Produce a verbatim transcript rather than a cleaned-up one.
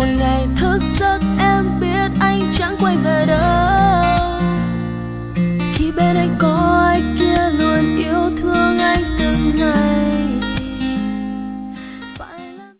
một ngày thức giấc em biết anh chẳng quay về đâu.